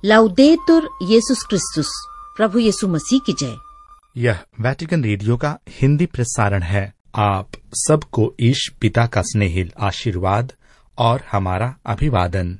लाउदेतुर येसुस क्रिस्तुस, प्रभु यीशु मसीह की जय। यह वेटिकन रेडियो का हिंदी प्रसारण है। आप सबको ईश पिता का स्नेहिल आशीर्वाद और हमारा अभिवादन।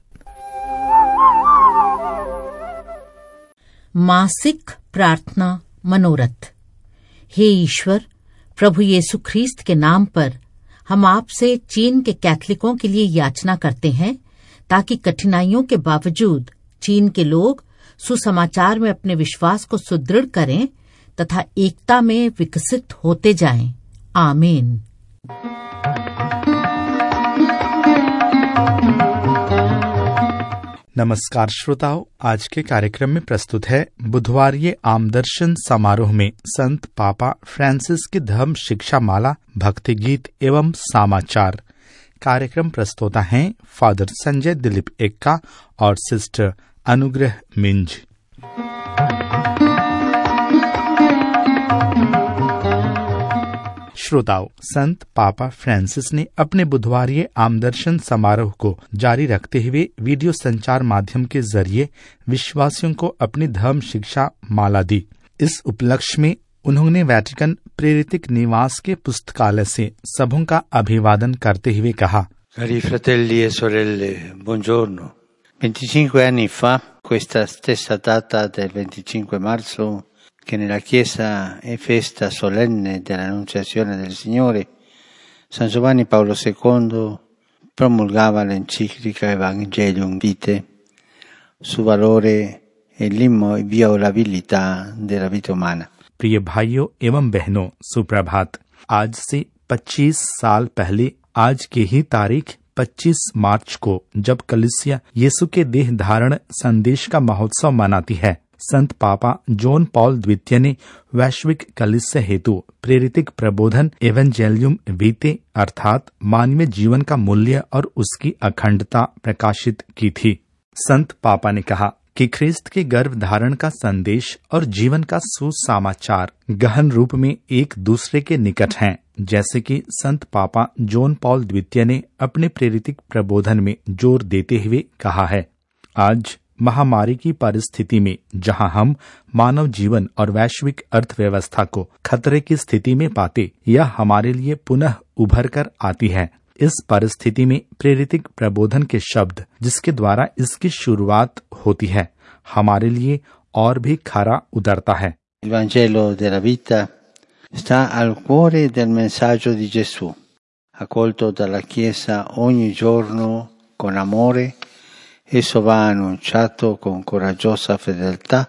मासिक प्रार्थना मनोरथ। हे ईश्वर, प्रभु यीशु ख्रीस्त के नाम पर हम आपसे चीन के कैथलिकों के लिए याचना करते हैं ताकि कठिनाइयों के बावजूद चीन के लोग सुसमाचार में अपने विश्वास को सुदृढ़ करें तथा एकता में विकसित होते जाएं। आमीन। नमस्कार श्रोताओं, आज के कार्यक्रम में प्रस्तुत है बुधवारीय आमदर्शन समारोह में संत पापा फ्रांसिस की धर्म शिक्षा माला, भक्ति गीत एवं समाचार। कार्यक्रम प्रस्तोता हैं फादर संजय दिलीप एक्का और सिस्टर अनुग्रह मिंज। श्रोताओं, संत पापा फ्रांसिस ने अपने बुधवारीय आमदर्शन समारोह को जारी रखते हुए वीडियो संचार माध्यम के जरिए विश्वासियों को अपनी धर्म शिक्षा माला दी। इस उपलक्ष्य में उन्होंने वेटिकन प्रेरितिक निवास के पुस्तकालय से सबों का अभिवादन करते हुए कहा, Cari fratelli e sorelle, buongiorno. 25 anni fa, questa stessa data del 25 marzo, che nella Chiesa è festa solenne dell'Annunciazione del Signore, San Giovanni Paolo II promulgava l'enciclica Evangelium Vitae sul valore e l'inviolabilità della vita umana. प्रिय भाइयों एवं बहनों, सुप्रभात। आज से 25 साल पहले आज की ही तारीख 25 मार्च को जब कलीसिया यीशु के देह धारण संदेश का महोत्सव मनाती है, संत पापा जॉन पॉल द्वितीय ने वैश्विक कलीसिया हेतु प्रेरितिक प्रबोधन एवेंजेलियम वीते अर्थात मानवीय जीवन का मूल्य और उसकी अखंडता प्रकाशित की थी। संत पापा ने कहा कि ख्रिस्त के गर्भ धारण का संदेश और जीवन का सुसमाचार गहन रूप में एक दूसरे के निकट हैं, जैसे कि संत पापा जॉन पॉल द्वितीय ने अपने प्रेरितिक प्रबोधन में जोर देते हुए कहा है। आज महामारी की परिस्थिति में जहां हम मानव जीवन और वैश्विक अर्थव्यवस्था को खतरे की स्थिति में पाते, यह हमारे लिए पुनः उभर कर आती है। इस परिस्थिति में प्रेरितिक प्रबोधन के शब्द जिसके द्वारा इसकी शुरुआत होती है, हमारे लिए और भी खरा उतरता है। Il Vangelo della vita sta al cuore del messaggio di Gesù, accolto dalla Chiesa ogni giorno con amore. Esso va annunciato con coraggiosa fedeltà,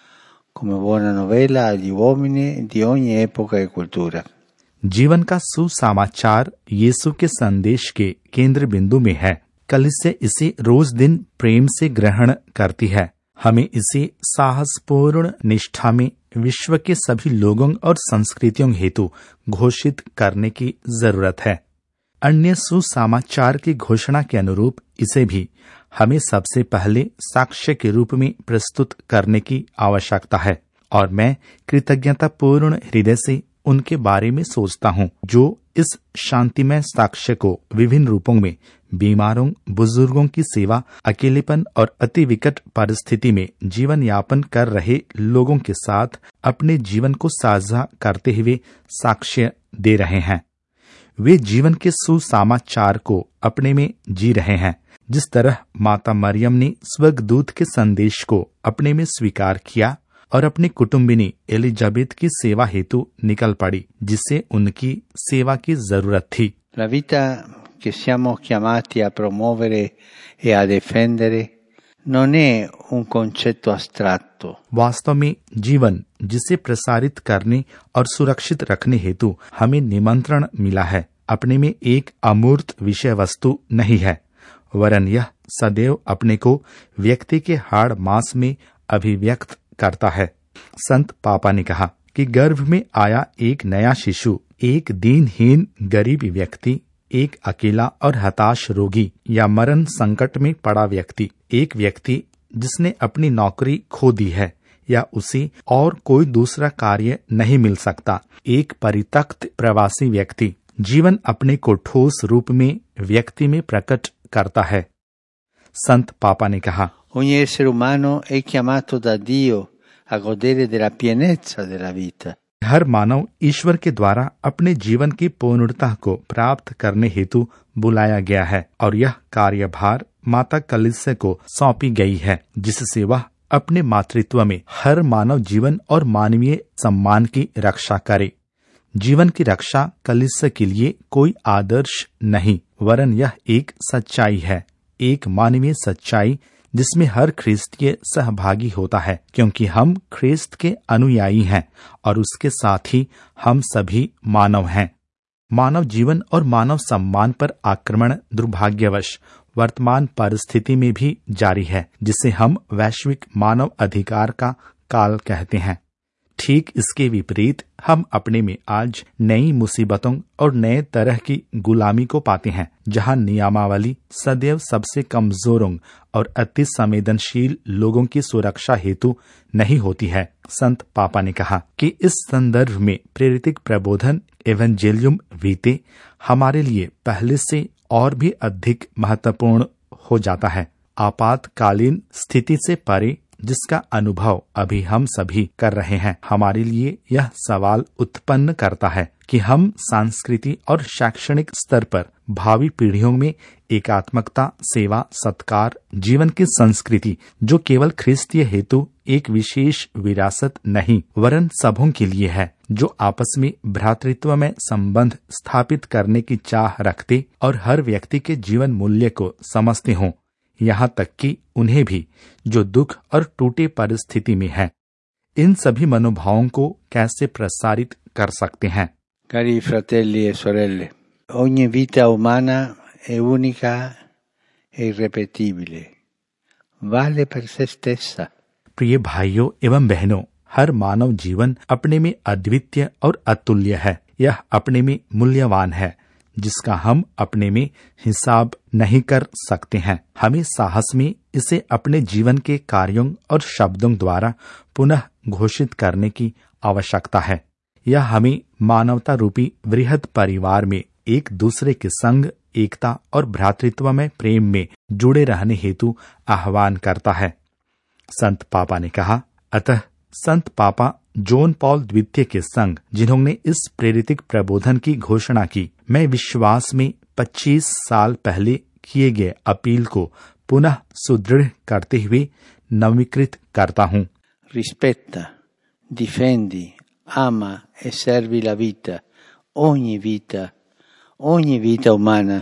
come buona novella agli uomini di ogni epoca e cultura. जीवन का सुसमाचार यीशु के संदेश के केंद्र बिंदु में है। कलीसिया इसे रोज दिन प्रेम से ग्रहण करती है। हमें इसे साहसपूर्ण निष्ठा में विश्व के सभी लोगों और संस्कृतियों हेतु घोषित करने की जरूरत है। अन्य सुसमाचार की घोषणा के अनुरूप इसे भी हमें सबसे पहले साक्ष्य के रूप में प्रस्तुत करने की आवश्यकता है, और मैं कृतज्ञतापूर्ण हृदय से उनके बारे में सोचता हूँ जो इस शांतिमय साक्ष्य को विभिन्न रूपों में बीमारों, बुजुर्गों की सेवा, अकेलेपन और अति विकट परिस्थिति में जीवन यापन कर रहे लोगों के साथ अपने जीवन को साझा करते हुए साक्ष्य दे रहे हैं। वे जीवन के सुसमाचार को अपने में जी रहे हैं, जिस तरह माता मरियम ने स्वर्गदूत के संदेश को अपने में स्वीकार किया और अपनी कुटुंबिनी एलिजाबेथ की सेवा हेतु निकल पड़ी, जिसे उनकी सेवा की जरूरत थी। La vita che siamo chiamati a promuovere e a difendere non è un concetto astratto. वास्तव में जीवन जिसे प्रसारित करने और सुरक्षित रखने हेतु हमें निमंत्रण मिला है, अपने में एक अमूर्त विषय वस्तु नहीं है, वरन यह सदैव अपने को व्यक्ति के हाड़ मांस में अभिव्यक्त करता है। संत पापा ने कहा कि गर्भ में आया एक नया शिशु, एक दीनहीन गरीब व्यक्ति, एक अकेला और हताश रोगी या मरण संकट में पड़ा व्यक्ति, एक व्यक्ति जिसने अपनी नौकरी खो दी है या उसे और कोई दूसरा कार्य नहीं मिल सकता, एक परित्यक्त प्रवासी व्यक्ति। जीवन अपने को ठोस रूप में व्यक्ति में प्रकट करता है। संत पापा ने कहा, Ogni essere umano è chiamato da Dio a godere della pienezza della vita. हर मानव ईश्वर के द्वारा अपने जीवन की पूर्णता को प्राप्त करने हेतु बुलाया गया है और यह कार्यभार माता कलीसिया को सौंपी गई है, जिससे वह अपने मातृत्व में हर मानव जीवन और मानवीय सम्मान की रक्षा करे। जीवन की रक्षा कलीसिया के लिए कोई आदर्श नहीं, वरन यह एक सच्चाई है, एक मानवीय सच्चाई जिसमें हर ख्रिस्तीय सहभागी होता है, क्योंकि हम ख्रिस्त के अनुयायी हैं और उसके साथ ही हम सभी मानव हैं। मानव जीवन और मानव सम्मान पर आक्रमण दुर्भाग्यवश वर्तमान परिस्थिति में भी जारी है, जिसे हम वैश्विक मानव अधिकार का काल कहते हैं। ठीक इसके विपरीत हम अपने में आज नई मुसीबतों और नए तरह की गुलामी को पाते हैं, जहां नियमावली सदैव सबसे कमजोरों और अति संवेदनशील लोगों की सुरक्षा हेतु नहीं होती है। संत पापा ने कहा कि इस संदर्भ में प्रेरित प्रबोधन एवेंजेलियम वीते हमारे लिए पहले से और भी अधिक महत्वपूर्ण हो जाता है। आपातकालीन स्थिति से परे जिसका अनुभव अभी हम सभी कर रहे हैं, हमारे लिए यह सवाल उत्पन्न करता है कि हम सांस्कृतिक और शैक्षणिक स्तर पर भावी पीढ़ियों में एकात्मकता, सेवा, सत्कार, जीवन की संस्कृति जो केवल ख्रिस्तीय हेतु एक विशेष विरासत नहीं वरन सबों के लिए है, जो आपस में भ्रातृत्व में संबंध स्थापित करने की चाह रखते और हर व्यक्ति के जीवन मूल्य को समझते हों, यहाँ तक कि उन्हें भी जो दुख और टूटे परिस्थिति में है। इन सभी मनोभावों को कैसे प्रसारित कर सकते हैं? Cari fratelli e sorelle, ogni vita umana è unica e irrepetibile, vale per se stessa. प्रिय भाइयों एवं बहनों, हर मानव जीवन अपने में अद्वितीय और अतुल्य है। यह अपने में मूल्यवान है, जिसका हम अपने में हिसाब नहीं कर सकते हैं। हमें साहस में इसे अपने जीवन के कार्यों और शब्दों द्वारा पुनः घोषित करने की आवश्यकता है। यह हमें मानवता रूपी वृहद परिवार में एक दूसरे के संग, एकता और भ्रातृत्व में प्रेम में जुड़े रहने हेतु आह्वान करता है। संत पापा ने कहा, अतः संत पापा जॉन पॉल द्वितीय के संग, जिन्होंने इस प्रेरित प्रबोधन की घोषणा की, मैं विश्वास में 25 साल पहले किए गए अपील को पुनः सुदृढ़ करते हुए नवीकृत करता हूँ। Rispetta, difendi, ama e servi la vita, ogni vita umana.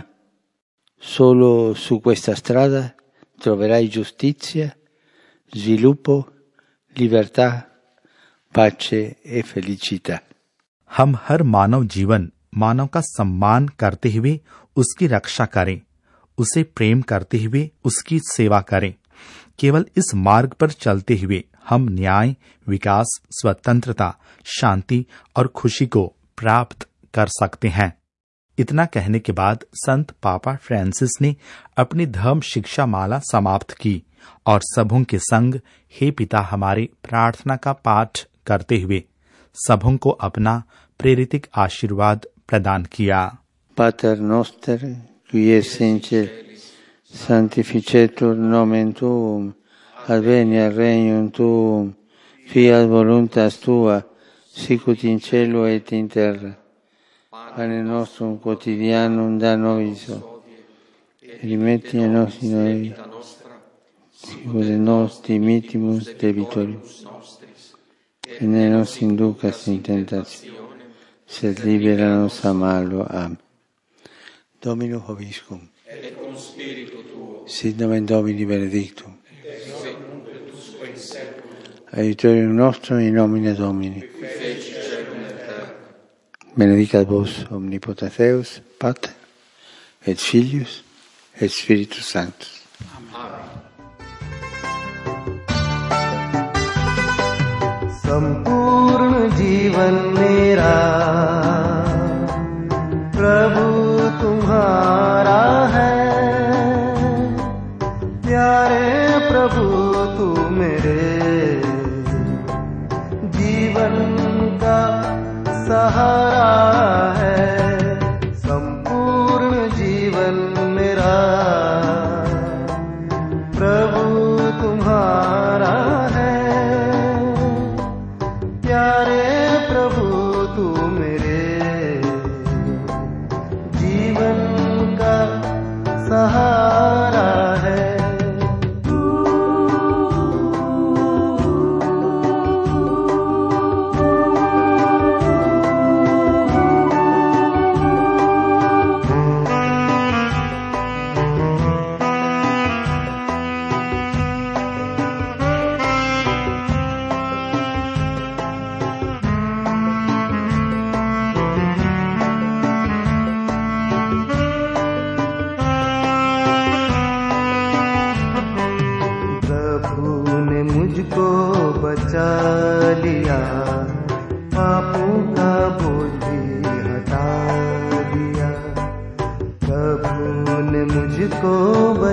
Solo su questa strada troverai giustizia, sviluppo, libertà, pace e felicità. हम हर मानव जीवन, मानव का सम्मान करते हुए उसकी रक्षा करें, उसे प्रेम करते हुए उसकी सेवा करें। केवल इस मार्ग पर चलते हुए हम न्याय, विकास, स्वतंत्रता, शांति और खुशी को प्राप्त कर सकते हैं। इतना कहने के बाद संत पापा फ्रांसिस ने अपनी धर्म शिक्षा माला समाप्त की और सबों के संग हे पिता हमारे प्रार्थना का पाठ करते हुए सबों को अपना प्रेरित आशीर्वाद प्रदान किया। Pater noster, qui es in celis, sanctificetur nomen tuum, adveniat regnum tuum, fiat voluntas tua, sicut in cielo et in terra. Pane nostrum quotidianum da nobis hodie, et rimetti a nos in nobis, sicut et nos dimittimus debitoribus nostris, et ne nos inducas in tentationem, sed libera nos a malo. Amen. Dominus vobiscum. Et cum spiritu tuo. Sit nomen Domini benedictum. Ex nunc et usque in seculum. Aiutorium nostrum in nomine Domini. Qui feci caelum et terra. Benedicat vos omnipotens Deus, Pater et Filius et Spiritus Sanctus. संपूर्ण जीवन मेरा प्रभु तुम्हारा है, प्यारे प्रभु तू मेरे जीवन का सहारा है। संपूर्ण जीवन मेरा प्रभु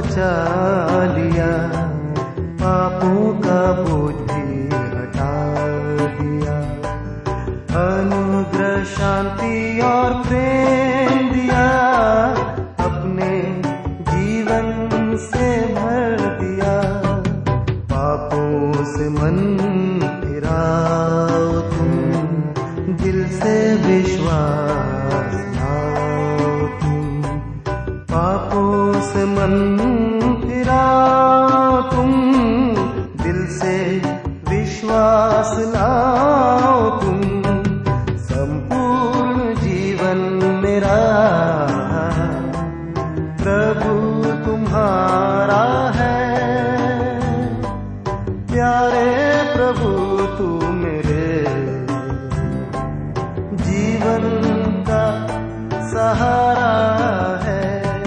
बचा लिया, पापों का बोझ भी हटा दिया। अनुग्रह शांति और प्रेम दिया, अपने जीवन से भर दिया। पापों से मन फिराओ तुम, दिल से विश्वास लाओ तुम। पापों से मन फिराओ तुम, दिल से विश्वास लाओ तुम। संपूर्ण जीवन मेरा प्रभु तुम्हारा है। प्यारे प्रभु तू मेरे जीवन का सहारा है,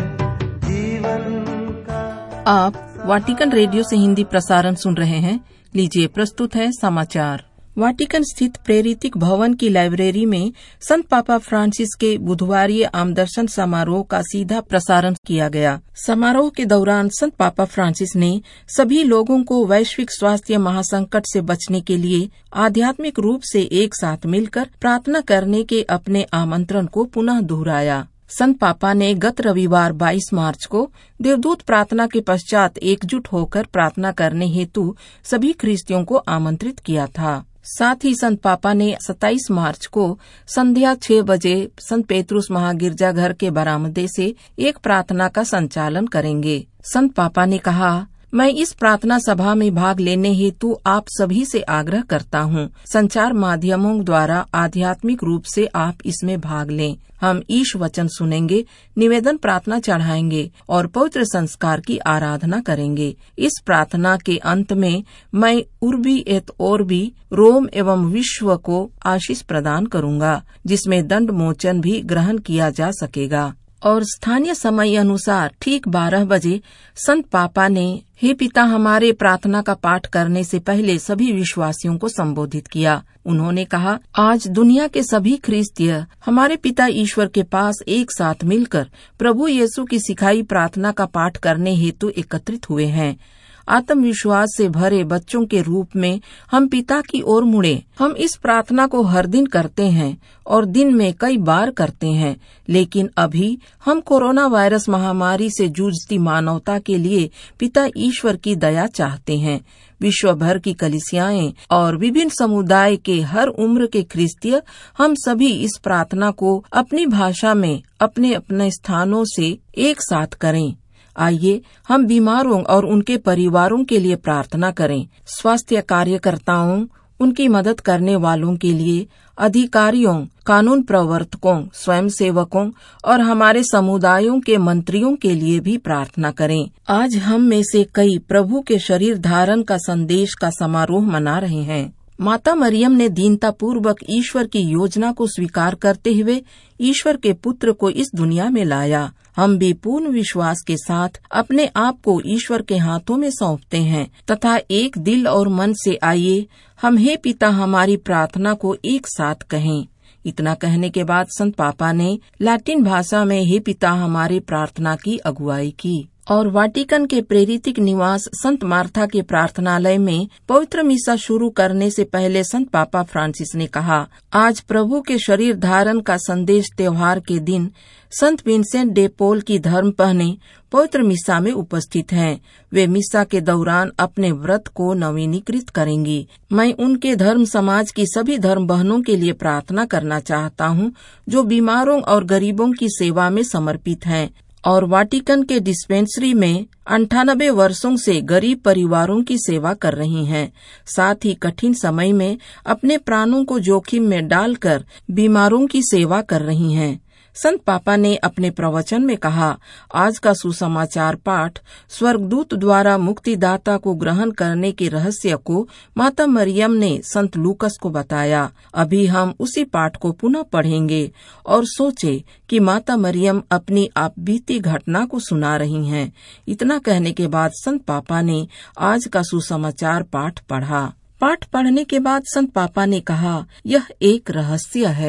जीवन का। आप वाटिकन रेडियो से हिंदी प्रसारण सुन रहे हैं। लीजिए प्रस्तुत है समाचार। वाटिकन स्थित प्रेरितिक भवन की लाइब्रेरी में संत पापा फ्रांसिस के बुधवारीय आमदर्शन समारोह का सीधा प्रसारण किया गया। समारोह के दौरान संत पापा फ्रांसिस ने सभी लोगों को वैश्विक स्वास्थ्य महासंकट से बचने के लिए आध्यात्मिक रूप से एक साथ मिलकर प्रार्थना करने के अपने आमंत्रण को पुनः दोहराया। संत पापा ने गत रविवार 22 मार्च को देवदूत प्रार्थना के पश्चात एकजुट होकर प्रार्थना करने हेतु सभी ख्रिस्तियों को आमंत्रित किया था। साथ ही संत पापा ने 27 मार्च को संध्या 6 बजे संत पेतरुस महागिरजाघर के बरामदे से एक प्रार्थना का संचालन करेंगे। संत पापा ने कहा, मैं इस प्रार्थना सभा में भाग लेने हेतु आप सभी से आग्रह करता हूँ। संचार माध्यमों द्वारा आध्यात्मिक रूप से आप इसमें भाग लें। हम ईश वचन सुनेंगे, निवेदन प्रार्थना चढ़ाएंगे और पवित्र संस्कार की आराधना करेंगे। इस प्रार्थना के अंत में मैं उर्बी एत ओर्बी रोम एवं विश्व को आशीष प्रदान करूंगा, जिसमें दंड मोचन भी ग्रहण किया जा सकेगा। और स्थानीय समय अनुसार ठीक 12 बजे संत पापा ने हे पिता हमारे प्रार्थना का पाठ करने से पहले सभी विश्वासियों को संबोधित किया। उन्होंने कहा, आज दुनिया के सभी ख्रिस्तीय हमारे पिता ईश्वर के पास एक साथ मिलकर प्रभु यीशु की सिखाई प्रार्थना का पाठ करने हेतु एकत्रित हुए हैं। आत्मविश्वास से भरे बच्चों के रूप में हम पिता की ओर मुड़े। हम इस प्रार्थना को हर दिन करते हैं और दिन में कई बार करते हैं, लेकिन अभी हम कोरोना वायरस महामारी से जूझती मानवता के लिए पिता ईश्वर की दया चाहते हैं। विश्व भर की कलीसियाएं और विभिन्न समुदाय के हर उम्र के ख्रिस्तीय हम सभी इस प्रार्थना को अपनी भाषा में अपने अपने स्थानों से एक साथ करें। आइए हम बीमारों और उनके परिवारों के लिए प्रार्थना करें। स्वास्थ्य कार्यकर्ताओं, उनकी मदद करने वालों के लिए, अधिकारियों, कानून प्रवर्तकों, स्वयंसेवकों और हमारे समुदायों के मंत्रियों के लिए भी प्रार्थना करें। आज हम में से कई प्रभु के शरीर धारण का संदेश का समारोह मना रहे हैं। माता मरियम ने दीनता पूर्वक ईश्वर की योजना को स्वीकार करते हुए ईश्वर के पुत्र को इस दुनिया में लाया। हम भी पूर्ण विश्वास के साथ अपने आप को ईश्वर के हाथों में सौंपते हैं तथा एक दिल और मन से आइए हम हे पिता हमारी प्रार्थना को एक साथ कहें। इतना कहने के बाद संत पापा ने लैटिन भाषा में हे पिता हमारे प्रार्थना की अगुवाई की। और वाटिकन के प्रेरितिक निवास संत मार्था के प्रार्थनालय में पवित्र मिसा शुरू करने से पहले संत पापा फ्रांसिस ने कहा, आज प्रभु के शरीर धारण का संदेश त्योहार के दिन संत विंसेंट डे पॉल की धर्म पत्नी पवित्र मिसा में उपस्थित हैं। वे मिसा के दौरान अपने व्रत को नवीनीकृत करेंगी। मैं उनके धर्म समाज की सभी धर्म बहनों के लिए प्रार्थना करना चाहता हूँ जो बीमारों और गरीबों की सेवा में समर्पित हैं और वाटिकन के डिस्पेंसरी में 98 वर्षों से गरीब परिवारों की सेवा कर रही हैं। साथ ही कठिन समय में अपने प्राणों को जोखिम में डालकर बीमारों की सेवा कर रही हैं। संत पापा ने अपने प्रवचन में कहा, आज का सुसमाचार पाठ स्वर्गदूत द्वारा मुक्तिदाता को ग्रहण करने के रहस्य को माता मरियम ने संत लूकस को बताया। अभी हम उसी पाठ को पुनः पढ़ेंगे और सोचे कि माता मरियम अपनी आप बीती घटना को सुना रही हैं। इतना कहने के बाद संत पापा ने आज का सुसमाचार पाठ पढ़ा। पाठ पढ़ने के बाद संत पापा ने कहा, यह एक रहस्य है।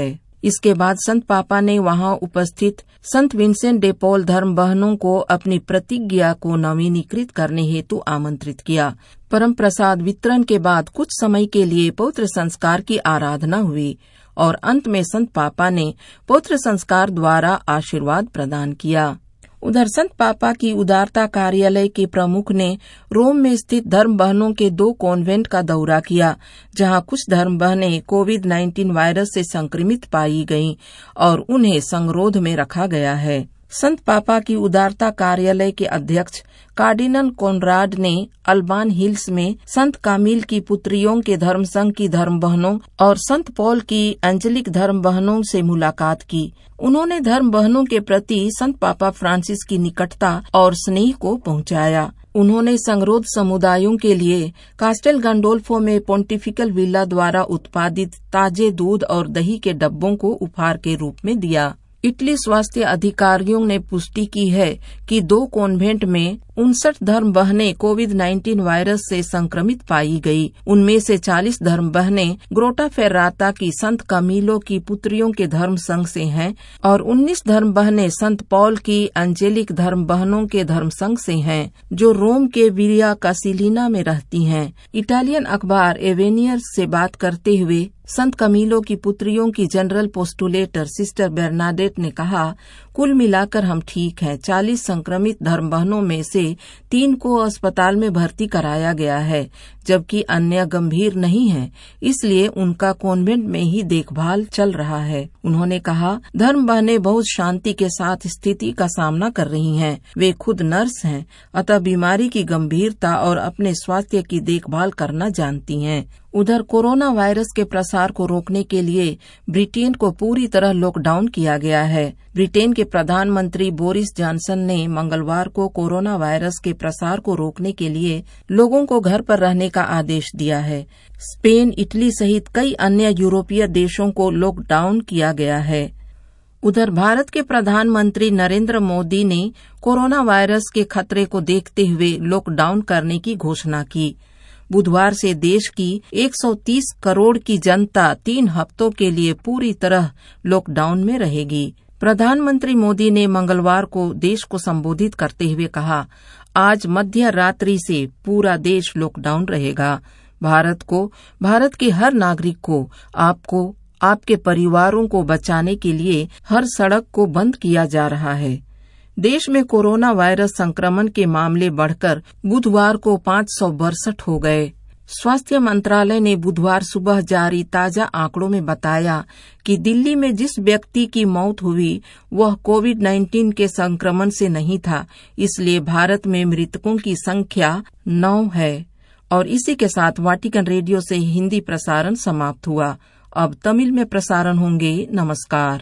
इसके बाद संत पापा ने वहां उपस्थित संत विंसेंट डे पॉल धर्म बहनों को अपनी प्रतिज्ञा को नवीनीकृत करने हेतु आमंत्रित किया। परम प्रसाद वितरण के बाद कुछ समय के लिए पवित्र संस्कार की आराधना हुई और अंत में संत पापा ने पवित्र संस्कार द्वारा आशीर्वाद प्रदान किया। उधर संत पापा की उदारता कार्यालय के प्रमुख ने रोम में स्थित धर्म बहनों के 2 कॉन्वेंट का दौरा किया, जहां कुछ धर्म बहनें कोविड-19 वायरस से संक्रमित पाई गईं और उन्हें संगरोध में रखा गया है। संत पापा की उदारता कार्यालय के अध्यक्ष कार्डिनल कोनराड ने अल्बान हिल्स में संत कामिल की पुत्रियों के धर्म संघ की धर्म बहनों और संत पॉल की एंजेलिक धर्म बहनों से मुलाकात की। उन्होंने धर्म बहनों के प्रति संत पापा फ्रांसिस की निकटता और स्नेह को पहुंचाया। उन्होंने संगरोध समुदायों के लिए कास्टेल गंडोल्फो में पोंटिफिकल विला द्वारा उत्पादित ताजे दूध और दही के डब्बों को उपहार के रूप में दिया। इटली स्वास्थ्य अधिकारियों ने पुष्टि की है कि 2 कॉन्वेंट में 59 धर्म बहनें कोविड-19 वायरस से संक्रमित पाई गई। उनमें से 40 धर्म बहनें ग्रोटा फेर्राता की संत कामिलो की पुत्रियों के धर्म संघ से हैं और 19 धर्म बहनें संत पॉल की एंजेलिक धर्म बहनों के धर्म संघ से हैं, जो रोम के विया कासिलिना में रहती हैं। इटालियन अखबार एवेनियर से बात करते हुए संत कामिलो की पुत्रियों की जनरल पोस्टुलेटर सिस्टर बेर्नाडेट ने कहा, कुल मिलाकर हम ठीक हैं। 40 संक्रमित धर्म बहनों में से 3 को अस्पताल में भर्ती कराया गया है, जबकि अन्य गंभीर नहीं हैं, इसलिए उनका कॉन्वेंट में ही देखभाल चल रहा है। उन्होंने कहा, धर्म बहनें बहुत शांति के साथ स्थिति का सामना कर रही हैं। वे खुद नर्स हैं, अतः बीमारी की गंभीरता और अपने स्वास्थ्य की देखभाल करना जानती हैं। उधर कोरोना वायरस के प्रसार को रोकने के लिए ब्रिटेन को पूरी तरह लॉकडाउन किया गया है। ब्रिटेन के प्रधानमंत्री बोरिस जॉनसन ने मंगलवार को कोरोना वायरस के प्रसार को रोकने के लिए लोगों को घर पर रहने का आदेश दिया है। स्पेन, इटली सहित कई अन्य यूरोपीय देशों को लॉकडाउन किया गया है। उधर भारत के प्रधानमंत्री नरेंद्र मोदी ने कोरोना वायरस के खतरे को देखते हुए लॉकडाउन करने की घोषणा की। बुधवार से देश की 130 करोड़ की जनता 3 हफ्तों के लिए पूरी तरह लॉकडाउन में रहेगी। प्रधानमंत्री मोदी ने मंगलवार को देश को संबोधित करते हुए कहा, आज मध्य रात्रि से पूरा देश लॉकडाउन रहेगा। भारत के हर नागरिक को, आपको, आपके परिवारों को बचाने के लिए हर सड़क को बंद किया जा रहा है। देश में कोरोना वायरस संक्रमण के मामले बढ़कर बुधवार को 562 हो गए। स्वास्थ्य मंत्रालय ने बुधवार सुबह जारी ताजा आंकड़ों में बताया कि दिल्ली में जिस व्यक्ति की मौत हुई वह कोविड-19 के संक्रमण से नहीं था, इसलिए भारत में मृतकों की संख्या 9 है। और इसी के साथ वाटिकन रेडियो से हिंदी प्रसारण समाप्त हुआ। अब तमिल में प्रसारण होंगे। नमस्कार।